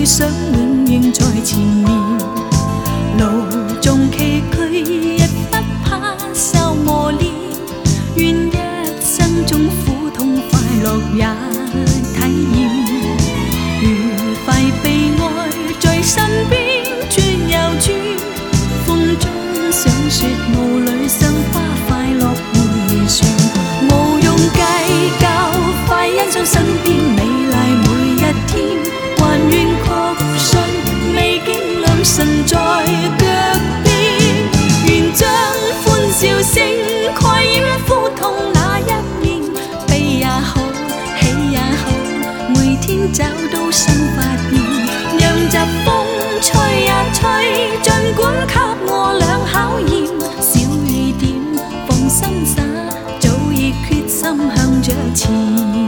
理想永遠在前面，路縱崎嶇，亦不怕受磨練。願一生中苦痛快樂也體驗，愉快悲哀在身邊轉又轉，風中想說霧裏賞花快樂迴旋，無用計較，快欣賞身邊美麗每一天，還願確信美景良辰在腳邊，願將歡笑聲蓋掩苦痛那一面，悲也好，喜也好，每天找到新發現，讓疾風吹呀吹，儘管給我倆考驗，小雨點放心灑，早已決心向着前。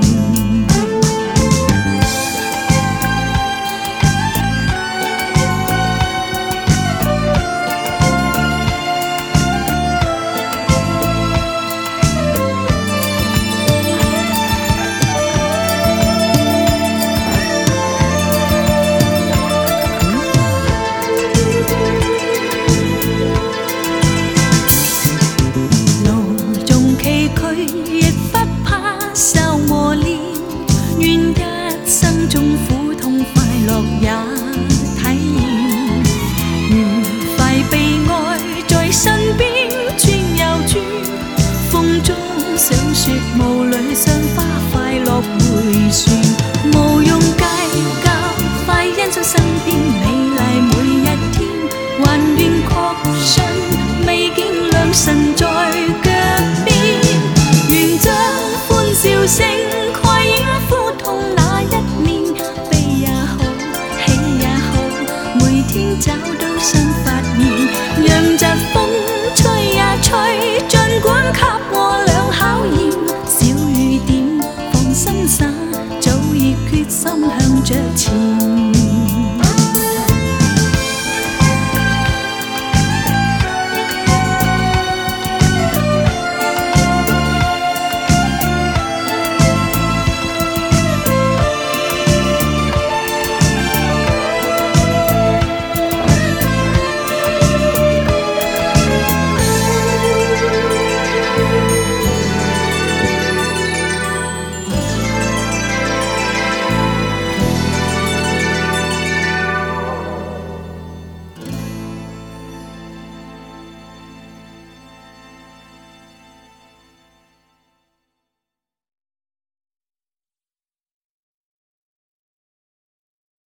亦不怕受磨練，願一生中苦痛快樂也體驗，愉快悲哀在身邊轉又轉，風中想說霧裏賞花快樂迴旋，無用計較，快欣賞身邊美麗每一天，還願確信美景良辰在腳邊。願將歡笑聲蓋掩苦痛那一面，悲也好，喜也好，每天找到新發現，讓疾風吹呀吹，儘管給我倆考驗，小雨點放心灑，早已決心